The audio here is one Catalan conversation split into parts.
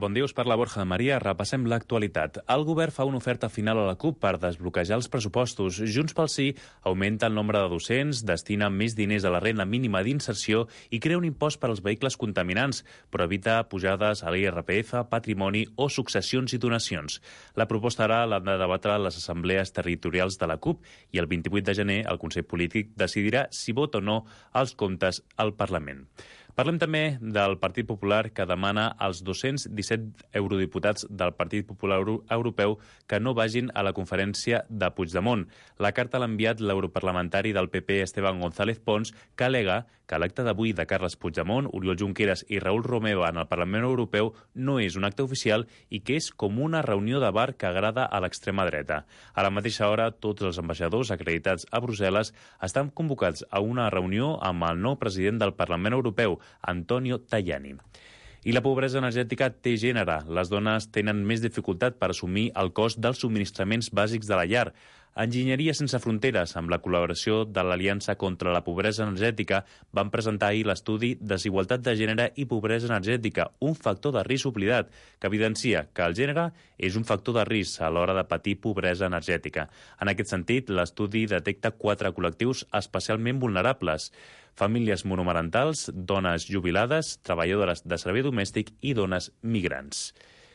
bon dia, us parla Borja Maria. Repassem l'actualitat. El govern fa una oferta final a la CUP per desbloquejar els pressupostos. Junts pel Sí augmenta el nombre de docents, destina més diners a la renda mínima d'inserció i crea un impost per als vehicles contaminants, però evita pujades a l'IRPF, patrimoni o successions i donacions. La proposta ara l'han de debatre les assemblees territorials de la CUP i el 28 de gener el Consell Polític decidirà si vota o no els comptes al Parlament. Parlem també del Partit Popular, que demana als 217 eurodiputats del Partit Popular Europeu que no vagin a la conferència de Puigdemont. La carta l'ha enviat l'europarlamentari del PP, Esteban González Pons, que al·lega que l'acte d'avui de Carles Puigdemont, Oriol Junqueras i Raül Romeva en el Parlament Europeu no és un acte oficial i que és com una reunió de bar que agrada a l'extrema dreta. A la mateixa hora, tots els ambaixadors acreditats a Brussel·les estan convocats a una reunió amb el nou president del Parlament Europeu, Antonio Tajani. I la pobresa energètica té gènere. Les dones tenen més dificultat per assumir el cost dels subministraments bàsics de la llar. Enginyeria Sense Fronteres, amb la col·laboració de l'Aliança contra la Pobresa Energètica, van presentar ahir l'estudi Desigualtat de gènere i pobresa energètica, un factor de risc oblidat, que evidencia que el gènere és un factor de risc a l'hora de patir pobresa energètica. En aquest sentit, l'estudi detecta 4 col·lectius especialment vulnerables: famílies monomarentals, dones jubilades, treballadores de servei domèstic i dones migrants.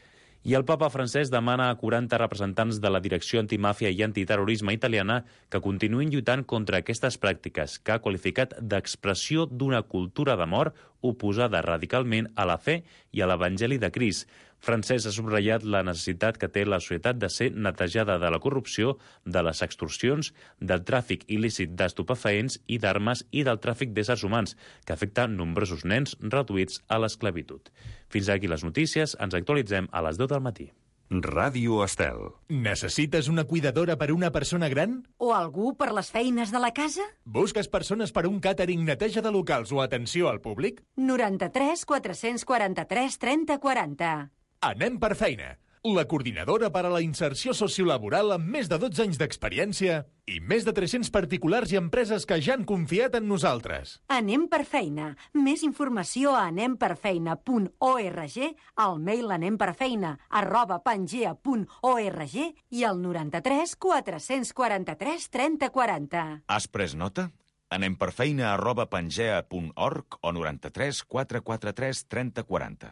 I el papa francès demana a 40 representants de la Direcció Antimàfia i Antiterrorisme italiana que continuïn lluitant contra aquestes pràctiques, que ha qualificat d'expressió d'una cultura de mort oposada radicalment a la fe i a l'Evangeli de Crist. Francès ha subratllat la necessitat que té la societat de ser netejada de la corrupció, de les extorsions, del tràfic il·lícit d'estupefaents i d'armes i del tràfic d'éssers humans, que afecta nombrosos nens reduïts a l'esclavitud. Fins aquí les notícies, ens actualitzem a les 10 del matí. Ràdio Estel. Necessites una cuidadora per una persona gran? O algú per les feines de la casa? Busques persones per un càtering, neteja de locals o atenció al públic? 93 443 30 40. Anem per feina. La coordinadora per a la inserció sociolaboral amb més de 12 anys d'experiència i més de 300 particulars i empreses que ja han confiat en nosaltres. Anem per feina. Més informació a anemperfeina.org, al mail anemperfeina@pangea.org i al 93 443 30 40. Has pres nota? anemperfeina@pangea.org o 93 443 30 40.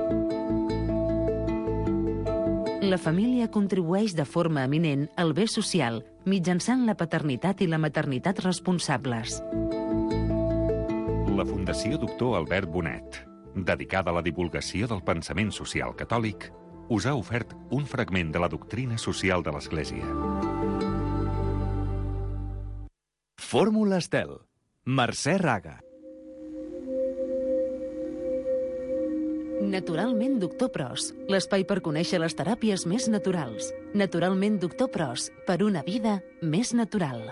La família contribueix de forma eminent al bé social mitjançant la paternitat i la maternitat responsables. La Fundació Doctor Albert Bonet, dedicada a la divulgació del pensament social catòlic, us ha ofert un fragment de la doctrina social de l'Església. Fórmula Estel. Mercè Raga. Naturalment Doctor Pros, l'espai per conèixer les teràpies més naturals. Naturalment Doctor Pros, per una vida més natural.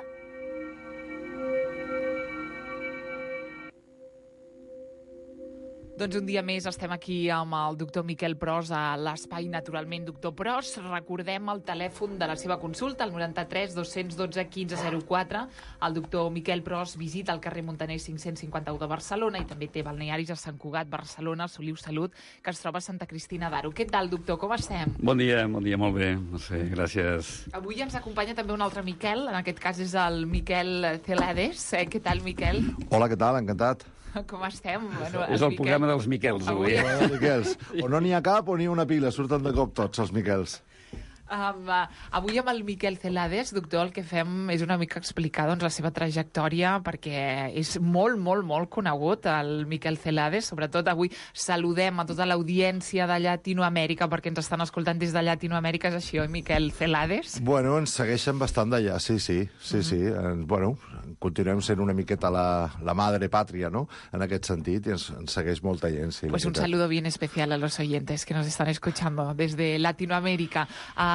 Doncs un dia més estem aquí amb el doctor Miquel Pros a l'espai Naturalment Doctor Pros. Recordem el telèfon de la seva consulta, el 93 212 1504. El doctor Miquel Pros visita el carrer Montaner 551 de Barcelona i també té balnearis a Sant Cugat, Barcelona, Soliu Salut, que es troba a Santa Cristina d'Aro. Què tal, doctor? Com estem? Bon dia, molt bé. No sé, gràcies. Avui ens acompanya també un altre Miquel, en aquest cas és el Miquel Celades. Què tal, Miquel? Hola, què tal? Encantat. Com estem? Bueno, és el programa dels Miquels, avui. O no n'hi ha cap o n'hi ha una pila, surten de cop tots els Miquels. Avui amb el Miquel Celades, doctor, el que fem és una mica explicar la seva trajectòria, perquè és molt conegut el Miquel Celades. Sobretot avui saludem a tota l'audiència de Llatinoamèrica, perquè ens estan escoltant des de Llatinoamèrica. És així, oi, Miquel Celades? Bueno, ens segueixen bastant d'allà, sí. Bueno, continuem sent una miqueta la madre pàtria, ¿no?, en aquest sentit, i ens segueix molta gent. Sí, pues un saludo bien especial a los oyentes que nos están escuchando desde Latinoamérica.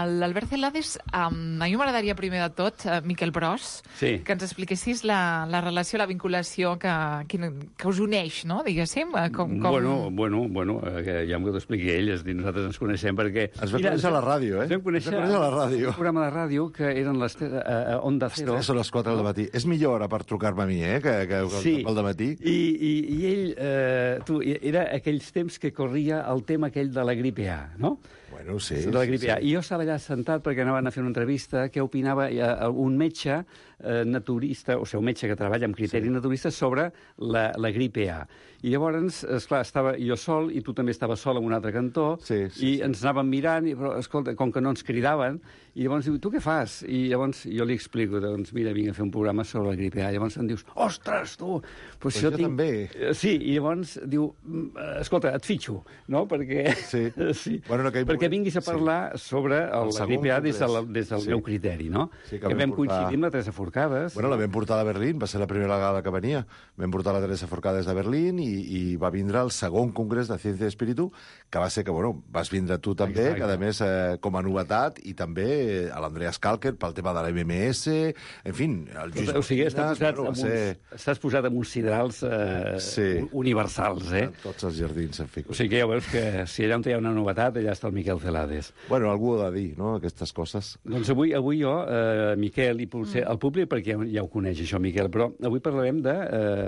l'Albert Celades, a mi m'agradaria primer de tot, Miquel Pros, que ens expliquessis la relació, la vinculació que us uneix, no?, diguéssim. Bueno, ja m'ho expliqui ell, és dir, nosaltres ens coneixem perquè... Ens vam conèixer a la ràdio, Ens vam conèixer a la ràdio. Un programa de ràdio que eren les Onda Cero. Les 3 o les 4 del matí. És millor hora per trucar-me a mi, que al dematí. I ell, era aquells temps que corria el tema aquell de la gripe A, no? Bueno, sí. De la gripe A. I jo estava allà sentat perquè anaven a fer una entrevista què opinava un metge naturista, o sigui, un metge que treballa amb criteri naturista sobre la gripe A. I llavors, esclar, estava jo sol, i tu també estaves sol en un altre cantó, i ens anàvem mirant, però, escolta, com que no ens cridaven, i llavors diu, tu què fas? I llavors jo li explico, doncs, mira, vinc a fer un programa sobre la gripe A. Llavors em dius, ostres, tu! Pues jo també. Sí, i llavors diu, escolta, et fitxo, no? Perquè... Sí. Bueno, perquè vinguis a parlar sobre la gripe A des del meu criteri, no? Sí, que vam coincidir amb la Teresa Forcades. Bueno, la vam portar a Berlín, va ser la primera vegada que venia. Vam portar la Teresa Forcades de Berlín i va vindre al segon congrés de Ciència i Espíritu, que va ser que, bueno, vas vindre tu també, que a més, com a novetat, i també a l'Andrea Schalker pel tema de la MMS, en fi, el Lluís... O sigui, estàs posat amb uns sidrals universals, eh? Tots els jardins, en fi. O sigui que ja veus que si allà on hi ha una novetat, allà està el Miquel Celades. Bueno, algú ho ha de dir, no?, aquestes coses. Doncs avui jo, Miquel, i potser el públic, perquè ja ho coneix, això, Miquel, però avui parlarem de...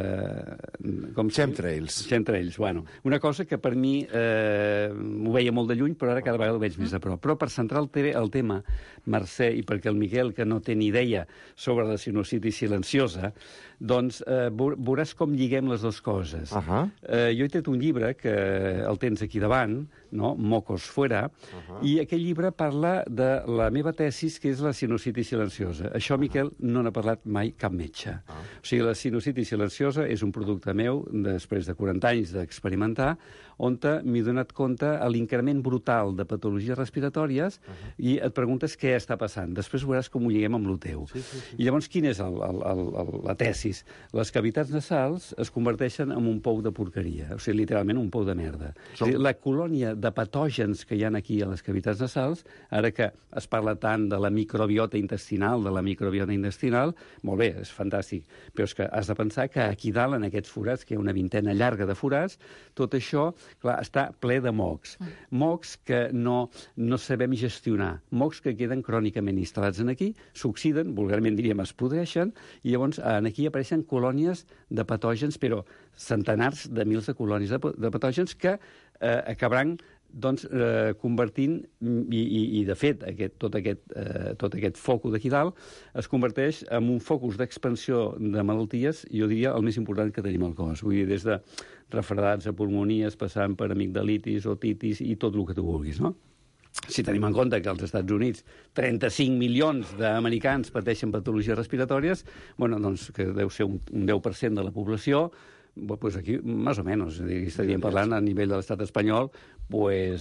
Chemtrails, bueno. Una cosa que per mi ho veia molt de lluny, però ara cada vegada ho veig més a prop. Però per centrar el tema, Mercè, i perquè el Miquel, que no té ni idea sobre la sinusitis silenciosa, doncs veuràs com lliguem les dues coses. Jo he tret un llibre, que el tens aquí davant, no? Mocos fuera, i aquell llibre parla de la meva tesis, que és la sinusitis silenciosa. Això, Miquel, no n'ha parlat mai cap metge. O sigui, la sinusitis silenciosa és un producte meu, després de 40 anys d'experimentar, on m'he donat compte a l'increment brutal de patologies respiratòries i et preguntes què està passant. Després veuràs com ho lliguem amb el teu. I llavors, quina és la tesis? Les cavitats nasals es converteixen en un pou de porqueria, o sigui, literalment un pou de merda. La colònia de patògens que hi ha aquí a les cavitats nasals, ara que es parla tant de la microbiota intestinal, molt bé, és fantàstic, però és que has de pensar que aquí dalt, en aquests forats, que hi ha una vintena llarga de forats, tot això, clar, està ple de mocs. Mocs que no sabem gestionar, mocs que queden crònicament instal·lats en aquí, s'oxiden, vulgarment diríem, es podreixen, i llavors aquí apareixen colònies de patògens, però centenars de mils de colònies de patògens que acabaran convertint, i de fet tot aquest focus d'aquí dalt es converteix en un focus d'expansió de malalties, jo diria el més important que tenim al cos, vull dir, des de refredats a pulmonies, passant per amigdalitis, otitis i tot el que tu vulguis, no? Si tenim en compte que als Estats Units 35 milions d'americans pateixen patologies respiratòries, bueno, doncs que deu ser un 10% de la població, pues aquí, més o menys, estaríem parlant a nivell de l'estat espanyol, pues,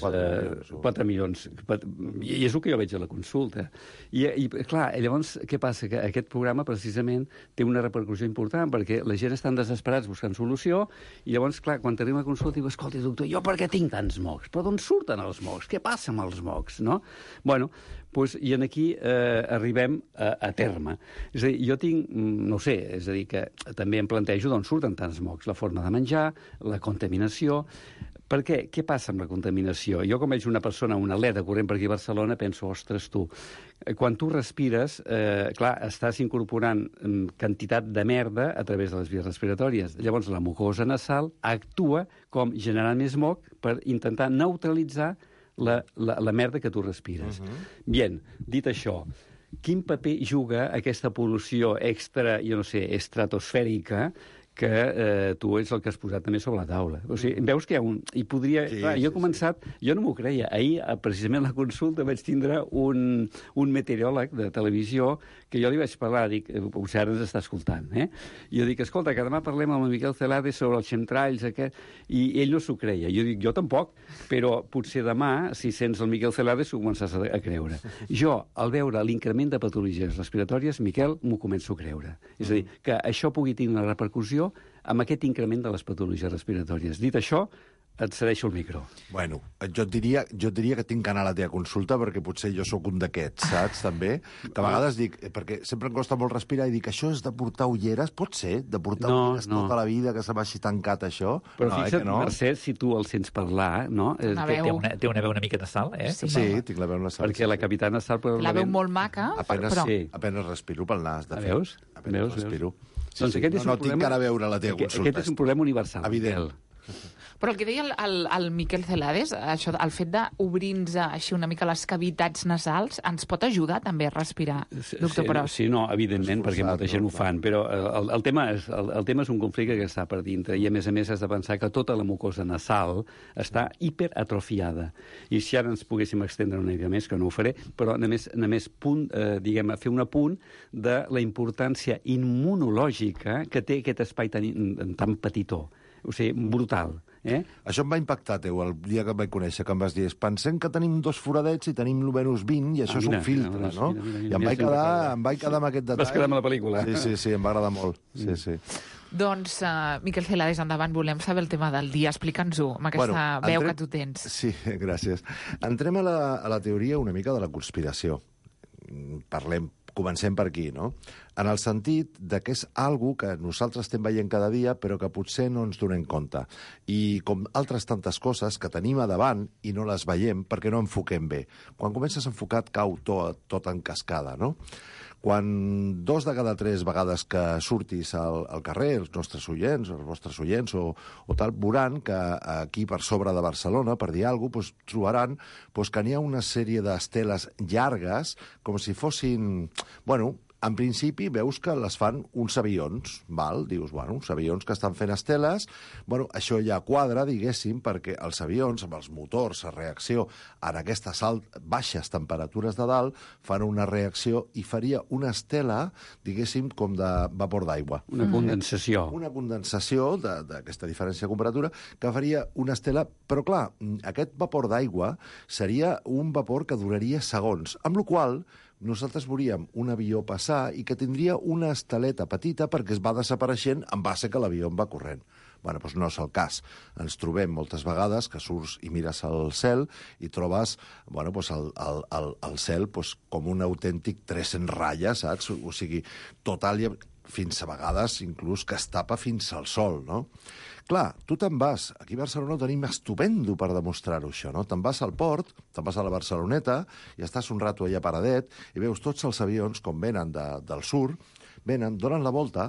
4 milions. I és el que jo veig a la consulta. I clar, llavors, què passa? Que aquest programa, precisament, té una repercussió important, perquè la gent estan desesperats buscant solució, i llavors, clar, quan t'arriba a consulta, diu, escolta, doctor, jo per què tinc tants mocs? Però d'on surten els mocs? Què passa amb els mocs, no? Bueno, doncs, i aquí arribem a terme. És a dir, jo tinc, no ho sé, és a dir, que també em plantejo d'on surten tants mocs, la forma de menjar, la contaminació. Per què? Què passa amb la contaminació? Jo, com veig una persona, un atleta corrent per aquí a Barcelona, penso, ostres, tu, quan tu respires, clar, estàs incorporant quantitat de merda a través de les vies respiratòries. Llavors, la mucosa nasal actua com generant més moc per intentar neutralitzar la merda que tu respires. Bien, dit això, quin paper juga aquesta pol·lució extra, jo no sé, estratosfèrica, que tu ets el que has posat també sobre la taula. O sigui, veus que hi ha un... I podria... Sí, clar, jo he començat... Jo no m'ho creia. Ahir, precisament a la consulta, vaig tindre un meteoròleg de televisió que jo li vaig parlar, dic, potser ara ens està escoltant, I jo dic, escolta, que demà parlem amb el Miquel Celades sobre els chemtrails, i ell no s'ho creia. Jo dic, jo tampoc, però potser demà, si sents el Miquel Celades, ho començaràs a creure. Jo, al veure l'increment de patologies respiratòries, Miquel, m'ho començo a creure. És a dir, que això pugui tenir una repercussió amb aquest increment de les patologies respiratòries. Dit això, doncs, Et cedeixo el micro. Bueno, jo et diria que tinc que anar a la teva consulta perquè potser jo sóc un d'aquests, saps, també? Que a vegades dic, perquè sempre em costa molt respirar i dic, això és de portar ulleres? Pot ser? De portar ulleres tota la vida, que se m'hagi tancat això? Però fixa't, Mercè, si tu el sents parlar, no? Té una veu una mica nasal, eh? Sí, tinc la veu nasal. Perquè la capitana nasal... La veu molt maca, però... Apenes respiro pel nas, de fet. Veus? Apenes respiro. Doncs aquest és un problema... No tinc cara a veure la teva consulta. Aquest és un problema universal. Evident. Però el que deia el Miquel Celades, això, el fet d'obrir-nos així una mica les cavitats nasals, ens pot ajudar també a respirar, doctor Pros? Sí, no, evidentment, perquè molta gent ho fan, però el tema és un conflicte que està per dintre, i a més has de pensar que tota la mucosa nasal està hiperatrofiada. I si ara ens poguéssim extendre una mica més, que no ho faré, però només fer un apunt de la importància immunològica que té aquest espai tan petitó. O sigui, brutal. Això em va impactar, el dia que em vaig conèixer, que em vas dir, pensem que tenim 2 foradets i tenim l'Uvenus 20 i això és un filtre, no? I em vaig quedar amb aquest detall. Vas quedar amb la pel·lícula. Sí, em va agradar molt. Sí. Doncs, Miquel Celades, endavant, volem saber el tema del dia. Explica'ns-ho, amb aquesta veu que tu tens. Sí, gràcies. Entrem a la teoria una mica de la conspiració. Comencem per aquí, no? En el sentit de que és algo que nosaltres estem veient cada dia, però que potser no ens donem compte. I com altres tantes coses que tenim a davant i no les veiem perquè no enfoquem bé. Quan comences a enfocar, cau tot en cascada, no? Quan 2 de cada 3 vegades que surtis al carrer, els nostres oients, els vostres oients o tal, veuran que aquí per sobre de Barcelona, per dir alguna cosa, trobaran que n'hi ha una sèrie d'esteles llargues, com si fossin... Bueno, en principi veus que les fan uns avions, val? Dius, bueno, uns avions que estan fent esteles, bueno, això ja quadra, diguéssim, perquè els avions, amb els motors, a reacció en aquestes baixes temperatures de dalt, fan una reacció i faria una estela, diguéssim, com de vapor d'aigua. Una condensació. Una condensació d'aquesta diferència de temperatura que faria una estela, però clar, aquest vapor d'aigua seria un vapor que duraria segons, amb la qual cosa nosaltres veuríem un avió passar i que tindria una esteleta petita perquè es va desapareixent en base que l'avió va corrent. Bueno, doncs no és el cas. Ens trobem moltes vegades que surts i mires al cel i trobes el cel com un autèntic 300 ratlles, saps? O sigui, total, fins a vegades inclús que es tapa fins al sol, no? Clar, tu te'n vas, aquí a Barcelona ho tenim estupendo per demostrar-ho, això, no? Te'n vas al port, te'n vas a la Barceloneta, i estàs un rato allà paradet, i veus tots els avions, com venen del sur, venen, donen la volta,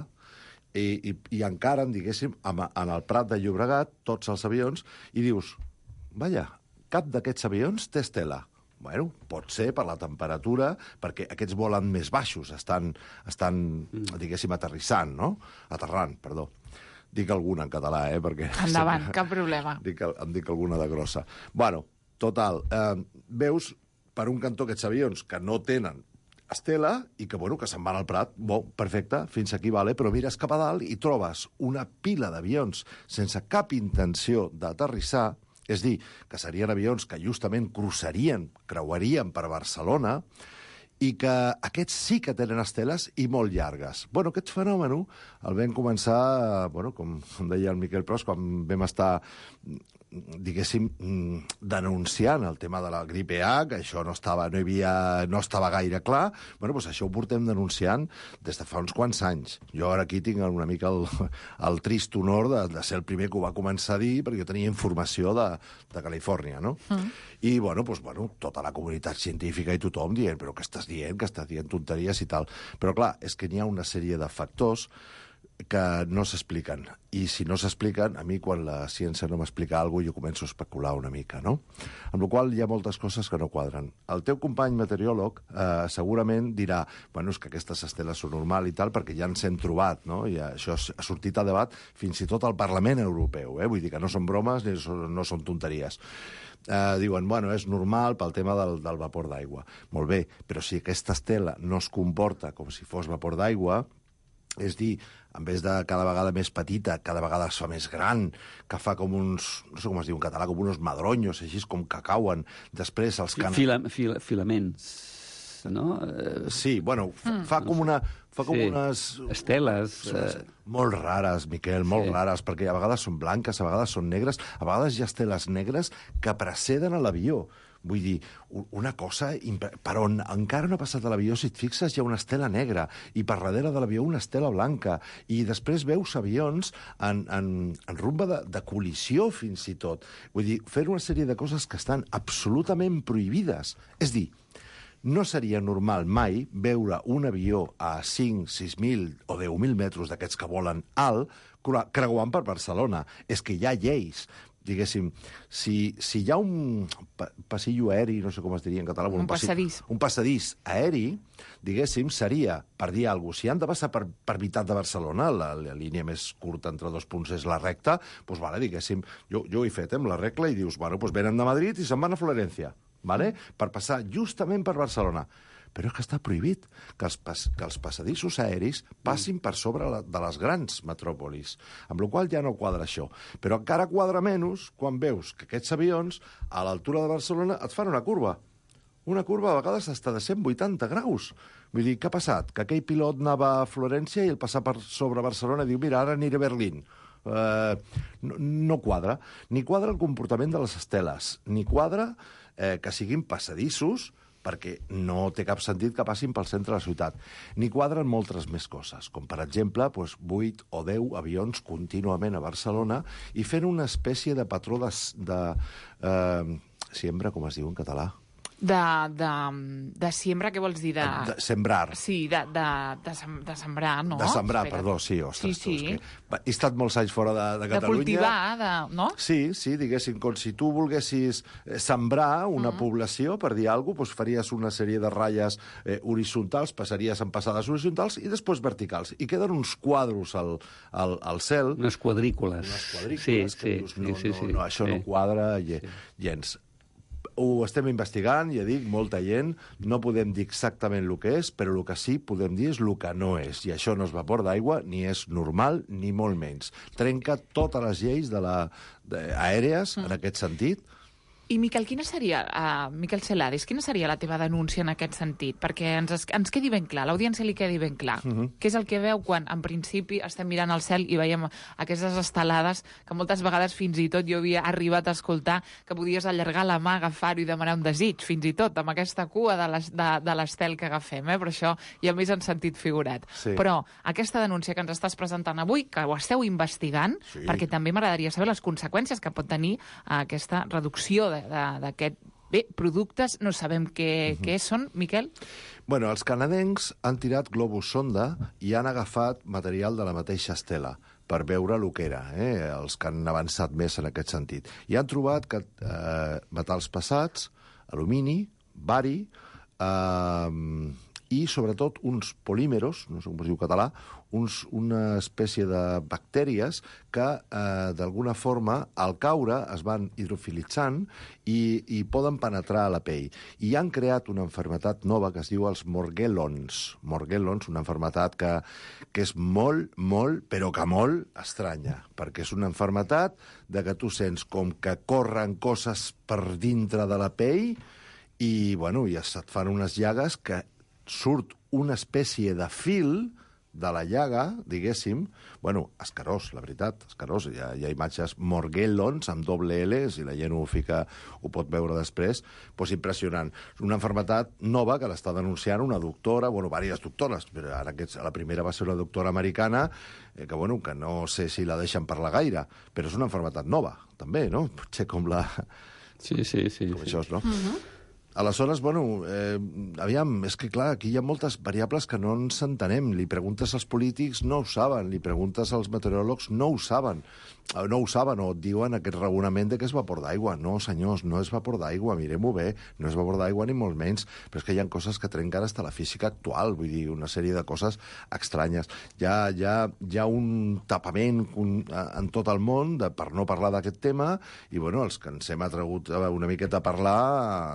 i encaren, diguéssim, en el Prat de Llobregat, tots els avions, i dius, vaja, cap d'aquests avions té estela. Bueno, pot ser per la temperatura, perquè aquests volen més baixos, estan diguéssim, aterrant, perdó. Dic alguna en català, perquè... Endavant, cap problema. Em dic alguna de grossa. Bueno, total, veus per un cantó aquests avions que no tenen estela i que se'n van al Prat, perfecte, fins aquí vale, però mires cap a dalt i trobes una pila d'avions sense cap intenció d'aterrissar, és dir, que serien avions que justament creuarien per Barcelona, i que aquests sí que tenen esteles i molt llargues. Bueno, aquest fenomen el vam començar, com deia el Miquel Pros, quan vam estar, diguéssim, denunciant el tema de la gripe A, que això no estava gaire clar. Bueno, doncs això ho portem denunciant des de fa uns quants anys. Jo ara aquí tinc una mica el trist honor de ser el primer que ho va començar a dir, perquè jo tenia informació de Califòrnia, no? I, tota la comunitat científica i tothom dient, però què estàs dient? Que estàs dient tonteries i tal. Però, clar, és que n'hi ha una sèrie de factors que no s'expliquen. I si no s'expliquen, a mi quan la ciència no m'explica alguna cosa jo començo a especular una mica, no? Amb la qual cosa hi ha moltes coses que no quadren. El teu company meteoròleg segurament dirà, és que aquestes esteles són normals i tal, perquè ja ens hem trobat, no? I això ha sortit a debat fins i tot al Parlament Europeu, vull dir que no són bromes ni no són tonteries. Diuen, és normal pel tema del vapor d'aigua. Molt bé, però si aquesta estela no es comporta com si fos vapor d'aigua, és dir, en vez de cada vegada més petita, cada vegada es fa més gran, que fa com uns, no sé com es diu en català, com uns madronyos, així com que cauen. Després els filaments. aquesta, no? Sí, bueno, fa com una... Fa com unes... Esteles... Molt rares, Miquel, molt rares, perquè a vegades són blanques, a vegades són negres, a vegades hi ha esteles negres que preceden a l'avió. Vull dir, una cosa... Per on encara no ha passat a l'avió, si et fixes, hi ha una estela negra, i per darrere de l'avió una estela blanca, i després veus avions en rumba de col·lisió, fins i tot. Vull dir, fer una sèrie de coses que estan absolutament prohibides. És dir, no seria normal mai veure un avió a 5, 6.000 o 10.000 metres d'aquests que volen alt creuant per Barcelona. És que hi ha lleis. Diguéssim, si hi ha un passillo aeri, no sé com es diria en català... Un passadís. Un passadís aeri, diguéssim, seria, per dir alguna cosa, si han de passar per Veritat de Barcelona, la línia més curta entre dos punts és la recta, doncs, vale, diguéssim, jo ho he fet, amb la regla, i dius, bueno, doncs venen de Madrid i se'n van a Florència, vale? Per passar justament per Barcelona. Però és que està prohibit que els passadissos aeris passin per sobre de les grans metròpolis, amb la qual cosa ja no quadra això. Però encara quadra menys quan veus que aquests avions, a l'altura de Barcelona, et fan una curva. Una curva a vegades hasta de 180 graus. Vull dir, què ha passat? Que aquell pilot anava a Florència i el passar per sobre Barcelona i diu, mira, ara aniré a Berlín. No quadra. Ni quadra el comportament de les esteles, ni quadra que siguin passadissos, perquè no té cap sentit que passin pel centre de la ciutat. Ni quadren moltes més coses, com per exemple 8 o 10 avions contínuament a Barcelona i fent una espècie de patró de siembra, com es diu en català? De siembra, què vols dir? De sembrar. Sí, de sembrar, no? De sembrar, perdó, sí, ostres. Sí. He estat molts anys fora de Catalunya. De cultivar, no? Sí, diguéssim, com si tu volguessis sembrar una població, per dir alguna cosa, doncs faries una sèrie de ratlles horitzontals, passaries en passades horitzontals i després verticals. I queden uns quadros al cel. Unes quadrícules. Que dius, no, això no quadra gens. Ho estem investigant, ja dic, molta gent, no podem dir exactament el que és, però el que sí podem dir és el que no és. I això no és vapor d'aigua, ni és normal, ni molt menys. Trenca totes les lleis aèries, en aquest sentit. I, Miquel, Miquel Celades, quina seria la teva denúncia en aquest sentit? Perquè ens quedi ben clar, a l'audiència li quedi ben clar. Què és el que veu quan, en principi, estem mirant al cel i veiem aquestes estelades que moltes vegades, fins i tot, jo havia arribat a escoltar que podies allargar la mà, agafar-ho i demanar un desig, fins i tot, amb aquesta cua de l'estel que agafem, però això ja més en sentit figurat. Sí. Però aquesta denúncia que ens estàs presentant avui, que ho esteu investigant, perquè també m'agradaria saber les conseqüències que pot tenir aquesta reducció d'aquest... Bé, productes, no sabem què són, Miquel? Bueno, els canadencs han tirat globus sonda i han agafat material de la mateixa estela per veure el que era, els que han avançat més en aquest sentit. I han trobat que metalls pesats, alumini, bari, i sobretot uns polímeros, no sé com es diu en català, una espècie de bactèries que d'alguna forma al caure es van hidrofilitzant i poden penetrar a la pell. I han creat una malaltia nova que es diu els morgellons. Morgellons, una malaltia que és molt, però que molt estranya, perquè és una malaltia que tu sents com que corren coses per dintre de la pell i, bueno, ja et fan unes llagues que surt una espècie de fil de la llaga, diguéssim, bueno, escarós, la veritat, escarós. Hi ha imatges morgellons amb doble L, si la gent ho pot veure després, doncs impressionant. Una malaltia nova que l'està denunciant una doctora, bueno, diverses doctores, però ara la primera va ser una doctora americana, que no sé si la deixen parlar gaire, però és una malaltia nova, també, no? Potser com la... Sí. Com això, no? Aleshores, bueno, aviam, és que clar, aquí hi ha moltes variables que no ens entenem. Li preguntes als polítics, no ho saben. Li preguntes als meteoròlegs, no ho saben. No ho saben, o et diuen aquest raonament de que és vapor d'aigua. No, senyors, no és vapor d'aigua, mirem-ho bé. No és vapor d'aigua ni molt menys. Però és que hi ha coses que trenquen fins a la física actual, vull dir, una sèrie de coses estranyes. Hi ha un tapament en tot el món per no parlar d'aquest tema i, bueno, els que ens hem atregut una miqueta a parlar, Déu-n'hi-do,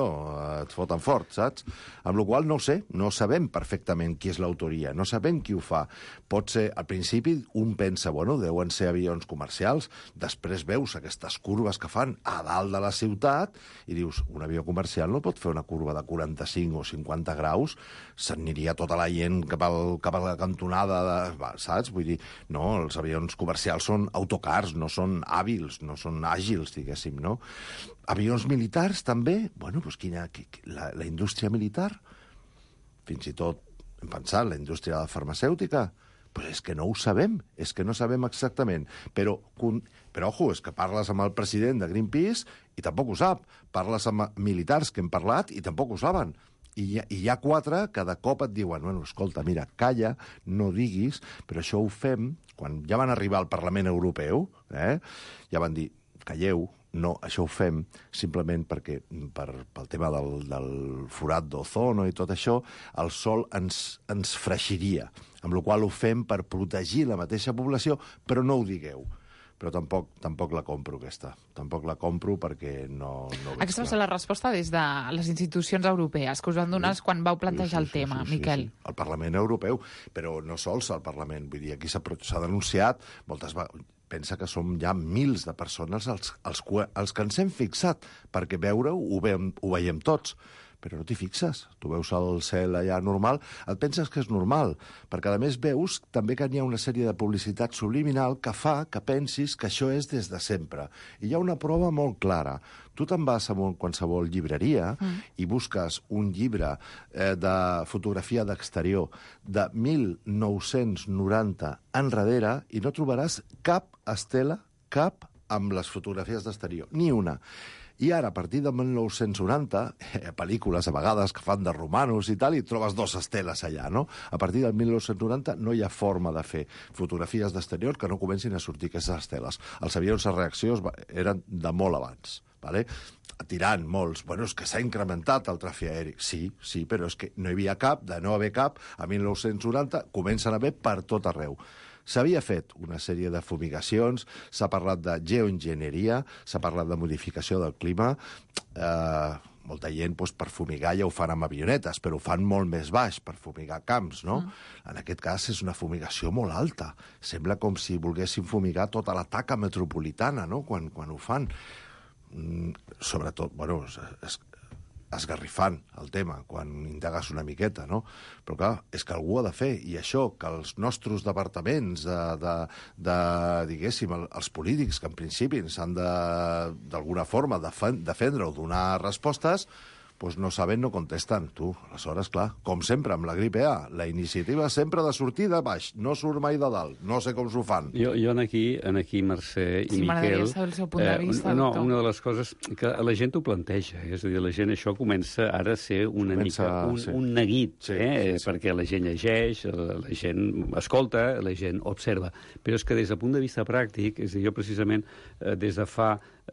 et foten fort, saps? Amb la qual no ho sé, no sabem perfectament qui és l'autoria, no sabem qui ho fa. Pot ser, al principi, un pensa, bueno, deuen ser avions comercials, després veus aquestes curves que fan a dalt de la ciutat i dius, un avió comercial no pot fer una curva de 45 o 50 graus, s'aniria tota la gent cap a la cantonada, saps? Vull dir, no, els avions comercials són autocars, no són hàbils, no són àgils, diguéssim, no? Avions militars, també? Bueno, doncs la indústria militar, fins i tot, hem pensat, la indústria farmacèutica, pues és que no ho sabem, és que no sabem exactament. Però ojo, és que parles amb el president de Greenpeace i tampoc ho sap. Parles amb militars que hem parlat i tampoc ho saben. I hi ha 4 que de cop et diuen, bueno, escolta, mira, calla, no diguis, però això ho fem, quan ja van arribar al Parlament Europeu, ja van dir, calleu, no, això ho fem simplement perquè pel tema del forat d'ozono i tot això, el sol ens freixiria, amb la qual ho fem per protegir la mateixa població, però no ho digueu. Però tampoc la compro, aquesta. Tampoc la compro perquè no Aquesta va ser la resposta des de les institucions europees que us van donar quan vau plantejar el tema, Miquel. Sí. El Parlament Europeu, però no sols el Parlament. Vull dir, aquí s'ha denunciat moltes vegades. Pensa que som ja mils de persones els que ens hem fixat, perquè veure-ho ho veiem tots. Però no t'hi fixes. Tu veus el cel allà normal, et penses que és normal, perquè a més veus també que hi ha una sèrie de publicitat subliminal que fa que pensis que això és des de sempre. I hi ha una prova molt clara. Tu te'n vas a qualsevol llibreria i busques un llibre de fotografia d'exterior de 1990 enrere i no trobaràs cap estela, cap amb les fotografies d'exterior, ni una. I ara, a partir de 1990, pel·lícules a vegades que fan de romanos i tal, i trobes 2 esteles allà, no? A partir del 1990 no hi ha forma de fer fotografies d'exterior que no comencin a sortir aquestes esteles. Els avions de reacció eren de molt abans, vale? Tirant molts. Bueno, és que s'ha incrementat el tràfic aeri. Sí, però és que no hi havia cap, de no haver cap, a 1990 comencen a haver per tot arreu. S'havia fet una sèrie de fumigacions, s'ha parlat de geoenginyeria, s'ha parlat de modificació del clima. Molta gent per fumigar ja ho fan amb avionetes, però ho fan molt més baix per fumigar camps, no? En aquest cas és una fumigació molt alta. Sembla com si volguessin fumigar tota la taca metropolitana, no?, quan ho fan. Sobretot, bueno, esgarrifant el tema, quan indagues una miqueta, no? Però clar, és que algú ha de fer, i això, que els nostres departaments, diguéssim, els polítics, que en principi s'han d'alguna forma defendre o donar respostes, doncs no saben, no contesten. Tu, aleshores, clar, com sempre, amb la gripe A, la iniciativa sempre de sortir de baix, no surt mai de dalt, no sé com s'ho fan. Jo aquí, Mercè i Miquel... Sí, m'agradaria saber el seu punt de vista, doctor. Una de les coses que la gent ho planteja, és a dir, la gent això comença ara a ser un neguit, perquè la gent llegeix, la gent escolta, la gent observa. Però és que des del punt de vista pràctic, és a dir, jo precisament des de fa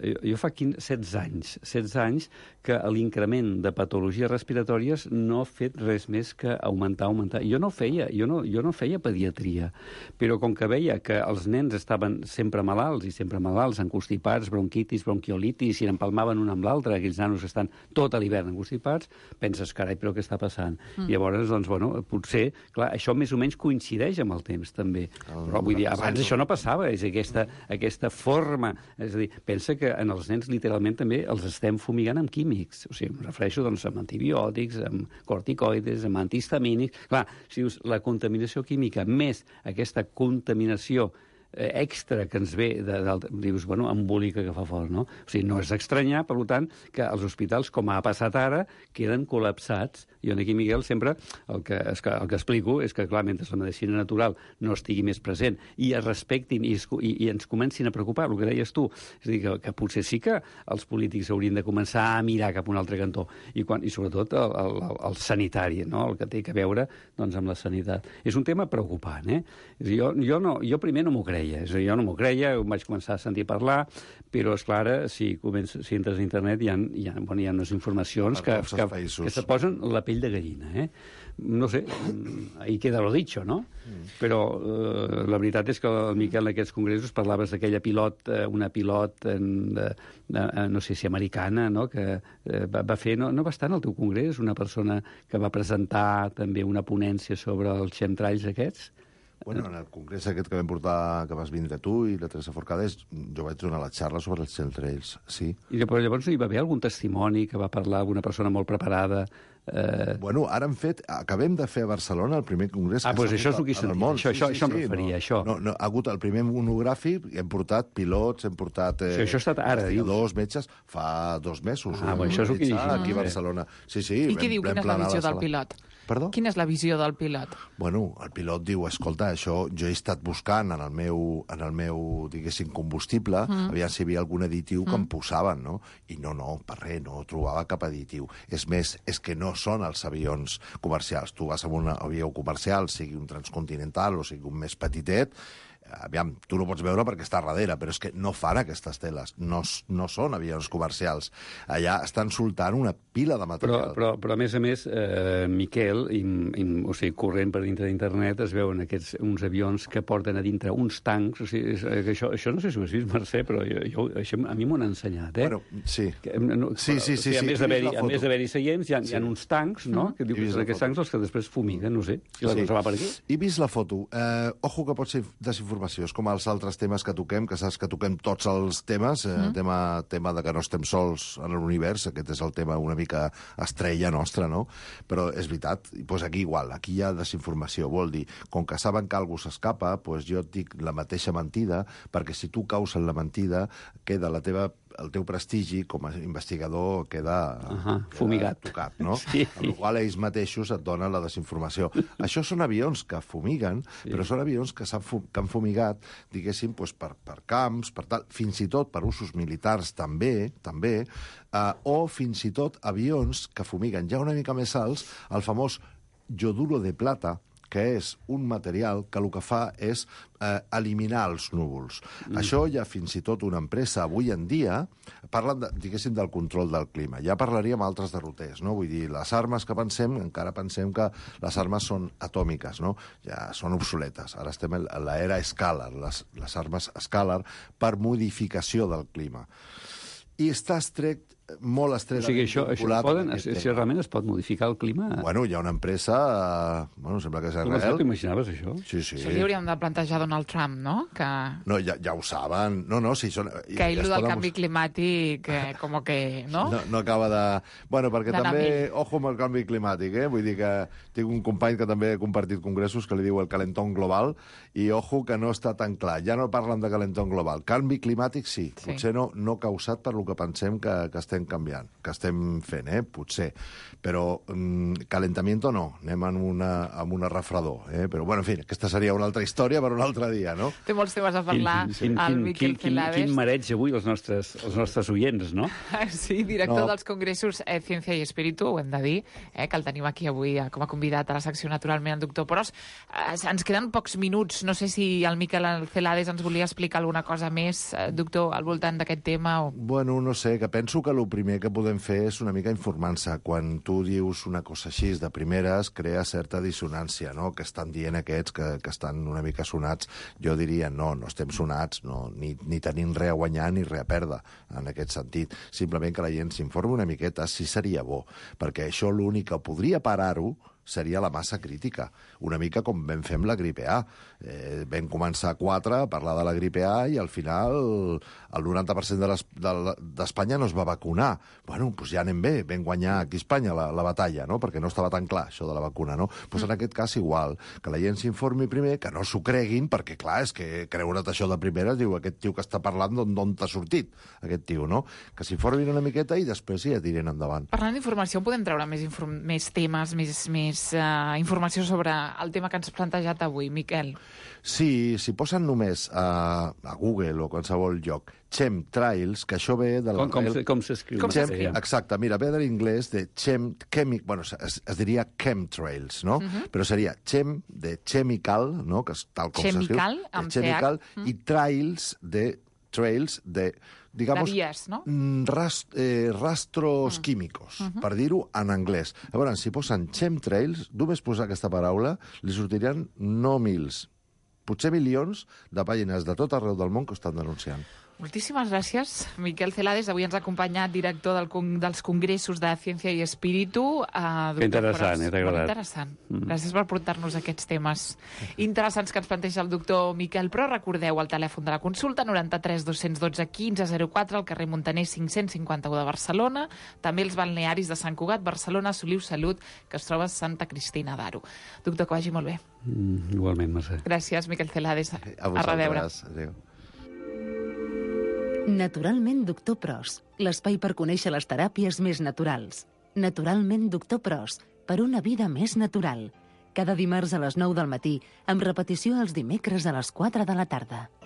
16 anys que l'increment de patologies respiratòries no ha fet res més que augmentar. Jo no feia pediatria, però com que veia que els nens estaven sempre malalts, encostipats, bronquitis, bronquiolitis, i empalmaven un amb l'altre, aquells nanos estan tot a l'hivern encostipats, penses, carai, però què està passant? I llavors, doncs, bueno, potser, clar, això més o menys coincideix amb el temps, també. Però vull dir, abans això no passava, és aquesta forma, és a dir, pensa que en els nens literalment també els estem fumigant amb químics. O sigui, em refereixo doncs, amb antibiòtics, amb corticoides, amb antihistamínics. Clar, si dius la contaminació química més aquesta contaminació extra que ens ve, dius, bueno, embòlica que fa fort, no? O sigui, no és estranyar, per tant, que els hospitals, com ha passat ara, queden col·lapsats. Jo aquí, Miquel, sempre el que explico és que, clar, mentre la medicina natural no estigui més present i es respectin i ens comencin a preocupar, el que deies tu, és a dir, que potser sí que els polítics haurien de començar a mirar cap a un altre cantó, i sobretot el sanitari, no?, el que té a veure doncs, amb la sanitat. És un tema preocupant, eh? Jo primer no m'ho creia. creia. Jo no m'ho creia, ho vaig començar a sentir parlar, però, esclar, si entres a internet hi ha unes informacions que se posen la pell de gallina, eh? No sé, ahí queda lo dicho, no? Però la veritat és que el Miquel en aquests congressos parlaves d'aquella una pilot, no sé si americana, no? Que va fer, no va estar en el teu congrés, una persona que va presentar també una ponència sobre els chemtrails aquests? Bueno, en el congrés aquest que vam portar, que vas vindre tu i la Teresa Forcades, jo vaig donar la xarra sobre els chemtrails, sí. I llavors hi va haver algun testimoni que va parlar alguna persona molt preparada? Bueno, ara acabem de fer a Barcelona el primer congrés que doncs això és el que això em referia, això. No, ha hagut el primer monogràfic, hem portat pilots, hem portat això ha estat ara, investigadors, metges, fa 2 mesos. Això és el que llegim. Aquí a Barcelona. Sí, I què diu? Quina és la visió del pilot? Perdó? Quina és la visió del pilot? Bueno, el pilot diu, escolta, això jo he estat buscant en el meu diguéssim, combustible, aviam si hi havia algun additiu que em posaven, no? I no, per res, no trobava cap additiu. És més, és que no són els avions comercials. Tu vas a un avió comercial, sigui un transcontinental o sigui un més petitet, aviam, tu no pots veure perquè està a darrere, però és que no fan aquestes teles, no són avions comercials. Allà estan soltant una pila de material. Però a més, Miquel, o sigui, corrent per dintre d'internet, es veuen uns avions que porten a dintre uns tancs, o sigui, això no sé si ho has vist, Mercè, però això a mi m'ho han ensenyat, eh? Bueno, sí. Sí. A més d'haver-hi seients, hi ha uns tancs, no? Que diu que són aquests tancs els que després fumiguen, no sé, si la cosa va per aquí. He vist la foto. Ojo que pot ser desinformació. És com els altres temes que toquem, que saps que toquem tots els temes, tema de que no estem sols en l'univers, aquest és el tema una mica estrella nostra, no? Però és veritat, doncs aquí igual, aquí hi ha desinformació, vol dir, com que saben que algú s'escapa, doncs jo et dic la mateixa mentida, perquè si tu caus en la mentida, queda el teu prestigi com a investigador queda fumigat, tocat, no? Sí. Amb la qual ells mateixos et donen la desinformació. Això són avions que fumiguen, però són avions que han fumigat, diguéssim, per camps, per tal, fins i tot per usos militars també, o fins i tot avions que fumiguen ja una mica més alts, el famós yoduro de plata, que és un material que el que fa és eliminar els núvols. Això ja fins i tot una empresa avui en dia parlen, diguéssim, del control del clima. Ja parlaríem altres derroters, no? Vull dir, les armes que encara pensem que les armes són atòmiques, no? Ja són obsoletes. Ara estem a l'era Scalar, les armes Scalar, per modificació del clima. I està molt estretament vinculat. Si realment es pot modificar el clima... Bueno, hi ha una empresa... sembla que és Israel. Tu t'imaginaves, això? Sí. Això li hauríem de plantejar a Donald Trump, no? No, ja ho saben. Sí, que ell del canvi climàtic, com que, no? No acaba de... Bueno, perquè també... Ojo amb el canvi climàtic, eh? Vull dir que tinc un company que també ha compartit congressos que li diu el calentón global, i ojo que no està tan clar. Ja no parlen de calentón global. Canvi climàtic, sí. Potser no causat per lo que pensem que estem canviant, que estem fent, potser. Però calentamiento no, anem amb una refredor. Però, bueno, en fi, aquesta seria una altra història per un altre dia, no? Té molts temes a parlar, el Miquel Celades. Quin mareig avui els nostres oients, no? Sí, director dels congressos Ciència i Espíritu, ho hem de dir, que el tenim aquí avui com a convidat a la secció, naturalment, el doctor Pros. Ens queden pocs minuts, no sé si el Miquel Celades ens volia explicar alguna cosa més, doctor, al voltant d'aquest tema. Bueno, no sé, que penso que el primer que podem fer és una mica informar-se. Quan tu dius una cosa així de primeres, crea certa dissonància, no? Que estan dient aquests que estan una mica sonats. Jo diria, no estem sonats, ni tenim res a guanyar ni res a perdre, en aquest sentit. Simplement que la gent s'informi una miqueta, sí seria bo, perquè això l'únic que podria parar-ho seria la massa crítica, una mica com vam fer amb la gripe A. Vam començar a 4 a parlar de la gripe A i al final el 90% d'Espanya no es va vacunar. Bueno, doncs ja anem bé, vam guanyar aquí a Espanya la batalla, no? Perquè no estava tan clar això de la vacuna, no? Doncs en aquest cas igual, que la gent s'informi primer, que no s'ho creguin, perquè clar, és que creure't això de primeres, diu, aquest tio que està parlant d'on t'ha sortit, aquest tio, no? Que s'informin una miqueta i després ja tiren endavant. Parlant d'informació, podem treure més temes, més més informació sobre el tema que ens ha plantejat avui, Miquel. Sí, si posen només a Google o qualsevol lloc chemtrails, que això ve de Com s'escriu? Exacte, mira, ve de l'inglès de bueno, es diria chemtrails, no? Però seria chem, de chemical, no? Que és tal com s'escriu. Chemical, amb chemical, i trails, de digamos, vies, no? Rastros químicos, per dir-ho en anglès. Llavors, si posen chemtrails, només posar aquesta paraula, li sortiran no mils, potser milions de pàgines de tot arreu del món que ho estan denunciant. Moltíssimes gràcies, Miquel Celades. Avui ens ha acompanyat director dels Congressos de Ciència i Espíritu. Que interessant, t'ha agradat. Interessant. Gràcies per portar-nos aquests temes interessants que ens planteja el doctor Miquel Pros. Recordeu el telèfon de la consulta, 93 212 15 04, al carrer Montaner 551 de Barcelona. També els balnearis de Sant Cugat, Barcelona, Soliu Salut, que es troba a Santa Cristina d'Aro. Doctor, que vagi molt bé. Igualment, Mercè. Gràcies, Miquel Celades. A vosaltres. Adéu. Naturalment Doctor Pros, l'espai per conèixer les teràpies més naturals. Naturalment Doctor Pros, per una vida més natural. Cada dimarts a les 9 del matí, amb repetició els dimecres a les 4 de la tarda.